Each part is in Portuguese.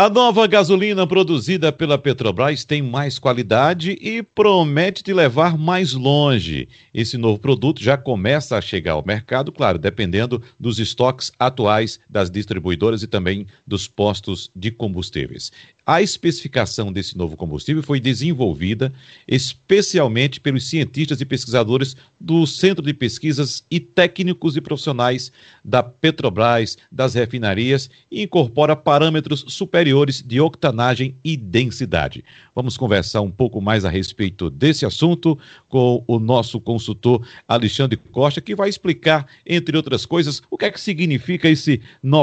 A nova gasolina produzida pela Petrobras tem mais qualidade e promete te levar mais longe. Esse novo produto já começa a chegar ao mercado, claro, dependendo dos estoques atuais das distribuidoras e também dos postos de combustíveis. A especificação desse novo combustível foi desenvolvida especialmente pelos cientistas e pesquisadores do Centro de Pesquisas e técnicos e profissionais da Petrobras, das refinarias, e incorpora parâmetros superiores de octanagem e densidade. Vamos conversar um pouco mais a respeito desse assunto com o nosso consultor Alexandre Costa, que vai explicar, entre outras coisas, o que é que significa esse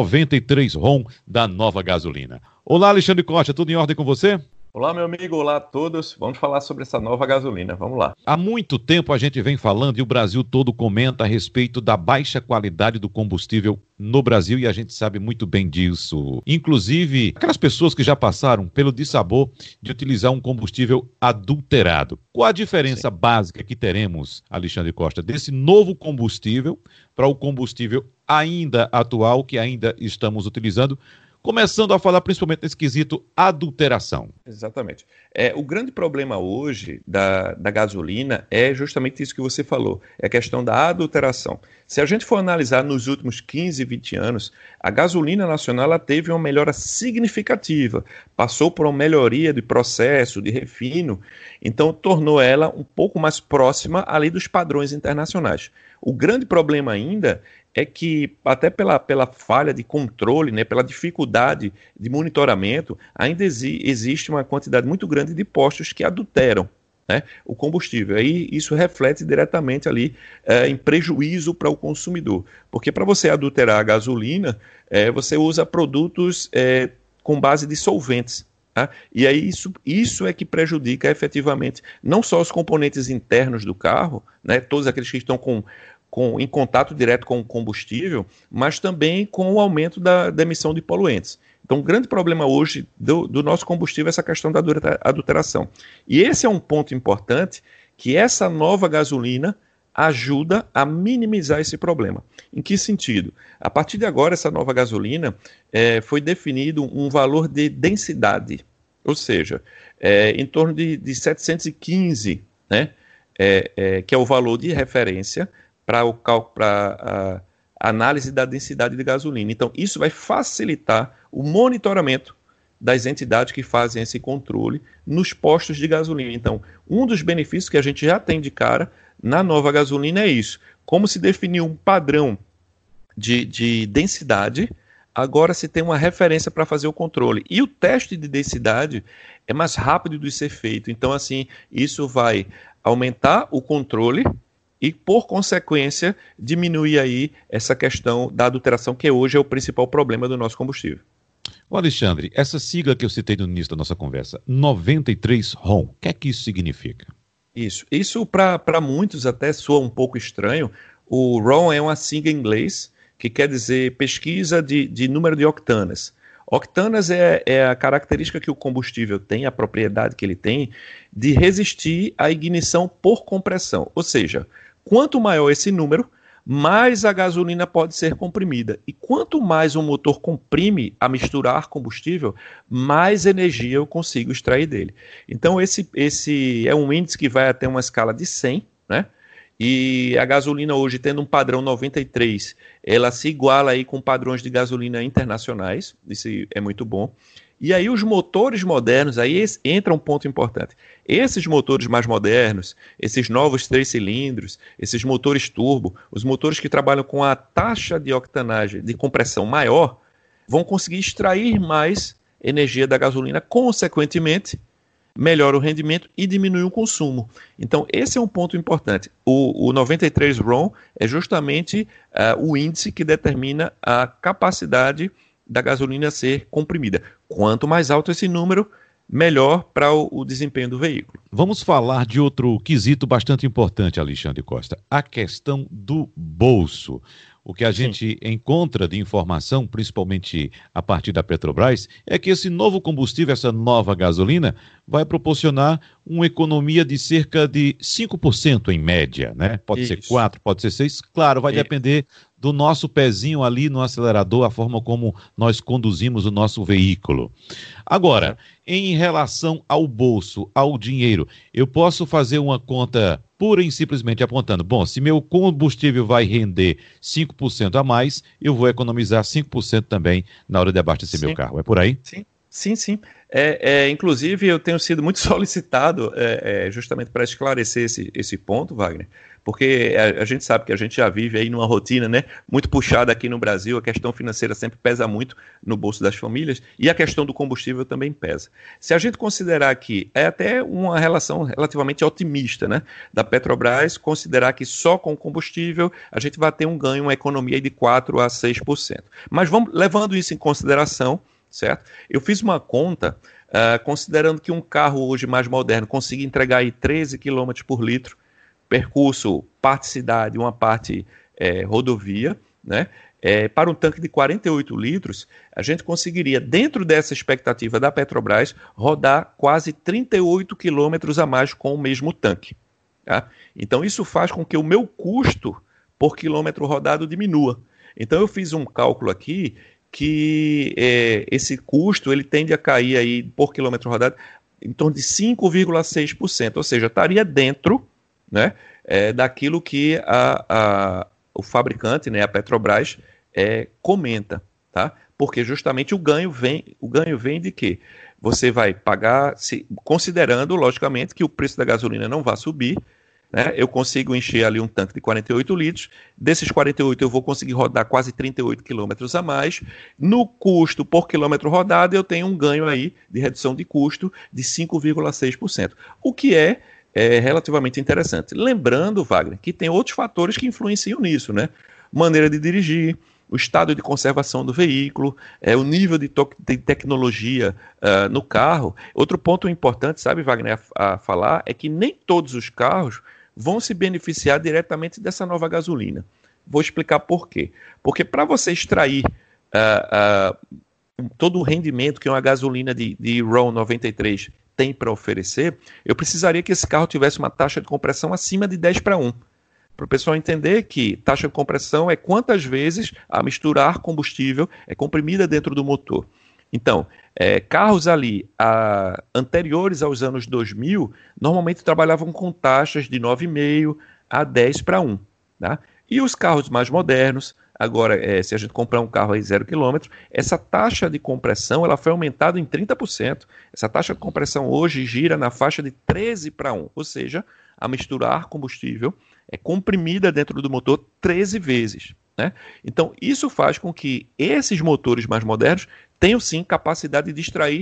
93 RON da nova gasolina. Olá, Alexandre Costa, tudo em ordem com você? Olá, meu amigo, olá a todos. Vamos falar sobre essa nova gasolina, vamos lá. Há muito tempo a gente vem falando e o Brasil todo comenta a respeito da baixa qualidade do combustível no Brasil e a gente sabe muito bem disso. Inclusive, aquelas pessoas que já passaram pelo dissabor de utilizar um combustível adulterado. Qual a diferença básica que teremos, Alexandre Costa, desse novo combustível para o combustível ainda atual que ainda estamos utilizando? Começando a falar principalmente nesse quesito adulteração. Exatamente. O grande problema hoje da gasolina é justamente isso que você falou, é a questão da adulteração. Se a gente for analisar nos últimos 15, 20 anos, a gasolina nacional ela teve uma melhora significativa, passou por uma melhoria de processo, de refino, então tornou ela um pouco mais próxima ali dos padrões internacionais. O grande problema ainda é que, até pela falha de controle, né, pela dificuldade de monitoramento, ainda existe uma quantidade muito grande de postos que adulteram, né, o combustível. Aí isso reflete diretamente ali em prejuízo para o consumidor. Porque para você adulterar a gasolina, você usa produtos com base de solventes. Tá? E aí isso é que prejudica efetivamente não só os componentes internos do carro, né, todos aqueles que estão em contato direto com o combustível, mas também com o aumento da emissão de poluentes. Então, o grande problema hoje do nosso combustível é essa questão da adulteração. E esse é um ponto importante que essa nova gasolina ajuda a minimizar esse problema. Em que sentido? A partir de agora, essa nova gasolina foi definido um valor de densidade, ou seja, em torno de 715, né, que é o valor de referência para a análise da densidade de gasolina. Então, isso vai facilitar o monitoramento das entidades que fazem esse controle nos postos de gasolina. Então, um dos benefícios que a gente já tem de cara na nova gasolina é isso. Como se definiu um padrão de densidade, agora se tem uma referência para fazer o controle. E o teste de densidade é mais rápido de ser feito. Então, assim, isso vai aumentar o controle e, por consequência, diminuir aí essa questão da adulteração, que hoje é o principal problema do nosso combustível. Ô Alexandre, essa sigla que eu citei no início da nossa conversa, 93 RON, o que é que isso significa? Isso para muitos até soa um pouco estranho. O RON é uma sigla em inglês que quer dizer pesquisa de número de octanas. Octanas é a característica que o combustível tem, a propriedade que ele tem, de resistir à ignição por compressão. Ou seja, quanto maior esse número, mais a gasolina pode ser comprimida. E quanto mais o motor comprime a misturar combustível, mais energia eu consigo extrair dele. Então esse é um índice que vai até uma escala de 100, né? E a gasolina hoje, tendo um padrão 93, ela se iguala aí com padrões de gasolina internacionais, isso é muito bom. E aí os motores modernos, aí entra um ponto importante. Esses motores mais modernos, esses novos 3 cilindros, esses motores turbo, os motores que trabalham com a taxa de octanagem, de compressão maior, vão conseguir extrair mais energia da gasolina, consequentemente, melhora o rendimento e diminui o consumo. Então, esse é um ponto importante. O 93 RON é justamente o índice que determina a capacidade da gasolina ser comprimida. Quanto mais alto esse número, melhor para o desempenho do veículo. Vamos falar de outro quesito bastante importante, Alexandre Costa, a questão do bolso. O que a gente encontra de informação, principalmente a partir da Petrobras, é que esse novo combustível, essa nova gasolina, vai proporcionar uma economia de cerca de 5% em média, né? Pode ser 4%, pode ser 6%, claro, vai depender do nosso pezinho ali no acelerador, a forma como nós conduzimos o nosso veículo. Agora, em relação ao bolso, ao dinheiro, eu posso fazer uma conta pura e simplesmente apontando, bom, se meu combustível vai render 5% a mais, eu vou economizar 5% também na hora de abastecer meu carro. É por aí? Sim. Sim. Inclusive, eu tenho sido muito solicitado justamente para esclarecer esse ponto, Wagner, porque a gente sabe que a gente já vive aí numa rotina, né, muito puxada aqui no Brasil, a questão financeira sempre pesa muito no bolso das famílias e a questão do combustível também pesa. Se a gente considerar que é até uma relação relativamente otimista, né, da Petrobras, considerar que só com combustível a gente vai ter um ganho, uma economia de 4% a 6%. Mas vamos levando isso em consideração, certo? Eu fiz uma conta, considerando que um carro hoje mais moderno consiga entregar aí 13 km por litro, percurso parte cidade, uma parte rodovia, né? Para um tanque de 48 litros, a gente conseguiria, dentro dessa expectativa da Petrobras, rodar quase 38 quilômetros a mais com o mesmo tanque. Tá? Então isso faz com que o meu custo por quilômetro rodado diminua. Então eu fiz um cálculo aqui que esse custo ele tende a cair aí por quilômetro rodado em torno de 5,6%, ou seja, estaria dentro, né, daquilo que o fabricante, né, a Petrobras, comenta, tá? Porque justamente o ganho vem de quê? Você vai pagar, considerando, logicamente, que o preço da gasolina não vai subir, né? Eu consigo encher ali um tanque de 48 litros, desses 48 eu vou conseguir rodar quase 38 quilômetros a mais, no custo por quilômetro rodado eu tenho um ganho aí de redução de custo de 5,6%, o que é relativamente interessante. Lembrando, Wagner, que tem outros fatores que influenciam nisso, né? Maneira de dirigir, o estado de conservação do veículo, o nível de tecnologia no carro. Outro ponto importante, sabe, Wagner, a falar, é que nem todos os carros vão se beneficiar diretamente dessa nova gasolina. Vou explicar por quê. Porque para você extrair todo o rendimento que uma gasolina de RON 93 tem para oferecer, eu precisaria que esse carro tivesse uma taxa de compressão acima de 10:1. Para o pessoal entender que taxa de compressão é quantas vezes a misturar combustível é comprimida dentro do motor. Então, carros ali anteriores aos anos 2000, normalmente trabalhavam com taxas de 9,5 a 10:1. Tá? E os carros mais modernos, agora, se a gente comprar um carro aí 0 km, essa taxa de compressão ela foi aumentada em 30%. Essa taxa de compressão hoje gira na faixa de 13:1, ou seja, a misturar combustível é comprimida dentro do motor 13 vezes. Né? Então, isso faz com que esses motores mais modernos tenham, sim, capacidade de extrair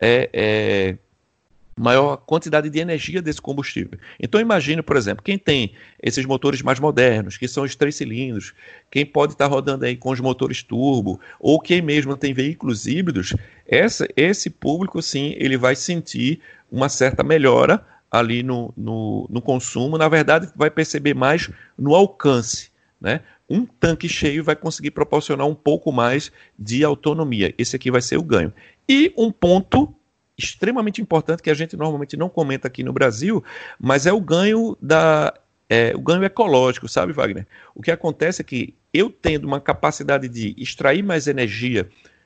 maior quantidade de energia desse combustível. Então, imagine, por exemplo, quem tem esses motores mais modernos, que são os 3 cilindros, quem pode estar rodando aí com os motores turbo, ou quem mesmo tem veículos híbridos, esse público, sim, ele vai sentir uma certa melhora ali no consumo. Na verdade, vai perceber mais no alcance, né? Um tanque cheio vai conseguir proporcionar um pouco mais de autonomia. Esse aqui vai ser o ganho. E um ponto extremamente importante que a gente normalmente não comenta aqui no Brasil, mas é o ganho o ganho ecológico, sabe, Wagner? O que acontece é que eu tendo uma capacidade de extrair mais energia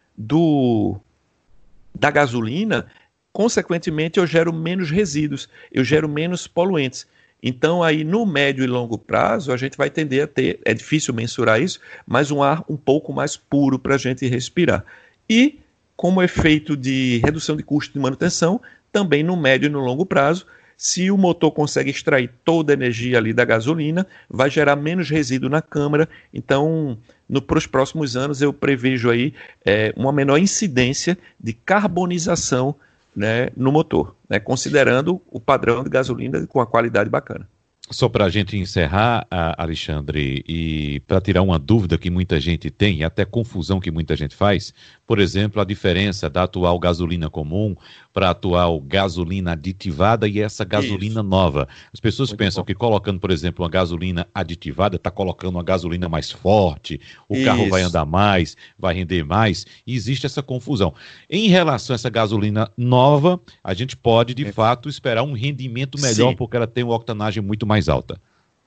da gasolina, consequentemente eu gero menos resíduos, eu gero menos poluentes. Então aí no médio e longo prazo a gente vai tender a ter, é difícil mensurar isso, mas um ar um pouco mais puro para a gente respirar. E como efeito de redução de custo de manutenção, também no médio e no longo prazo, se o motor consegue extrair toda a energia ali da gasolina, vai gerar menos resíduo na câmara. Então, para os próximos anos, eu prevejo aí uma menor incidência de carbonização, né, no motor, né, considerando o padrão de gasolina com a qualidade bacana. Só para a gente encerrar, Alexandre, e para tirar uma dúvida que muita gente tem, e até confusão que muita gente faz, por exemplo, a diferença da atual gasolina comum para a atual gasolina aditivada e essa gasolina nova. As pessoas pensam que colocando, por exemplo, uma gasolina aditivada, está colocando uma gasolina mais forte, o carro vai andar mais, vai render mais, e existe essa confusão. Em relação a essa gasolina nova, a gente pode, de fato, esperar um rendimento melhor, porque ela tem uma octanagem muito mais alta.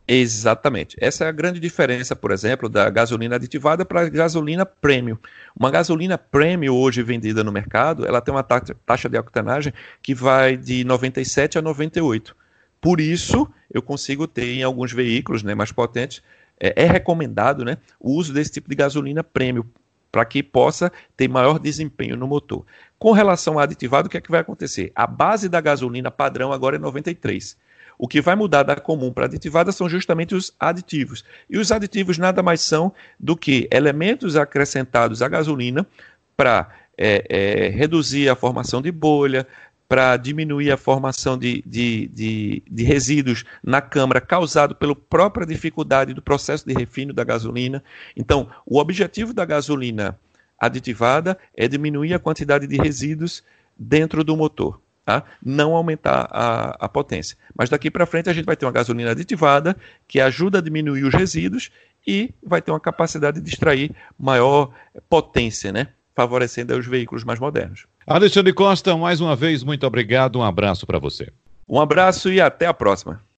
Exatamente. Essa é a grande diferença, por exemplo, da gasolina aditivada para a gasolina premium. Uma gasolina premium hoje vendida no mercado, ela tem uma taxa de octanagem que vai de 97 a 98. Por isso, eu consigo ter em alguns veículos, né, mais potentes, é recomendado, né, o uso desse tipo de gasolina premium, para que possa ter maior desempenho no motor. Com relação ao aditivado, o que é que vai acontecer? A base da gasolina padrão agora é 93. O que vai mudar da comum para aditivada são justamente os aditivos. E os aditivos nada mais são do que elementos acrescentados à gasolina para reduzir a formação de bolha, para diminuir a formação de resíduos na câmara causado pela própria dificuldade do processo de refino da gasolina. Então, o objetivo da gasolina aditivada é diminuir a quantidade de resíduos dentro do motor. Tá? Não aumentar a potência. Mas daqui para frente a gente vai ter uma gasolina aditivada que ajuda a diminuir os resíduos e vai ter uma capacidade de extrair maior potência, né? Favorecendo os veículos mais modernos. Alexandre Costa, mais uma vez, muito obrigado. Um abraço para você. Um abraço e até a próxima.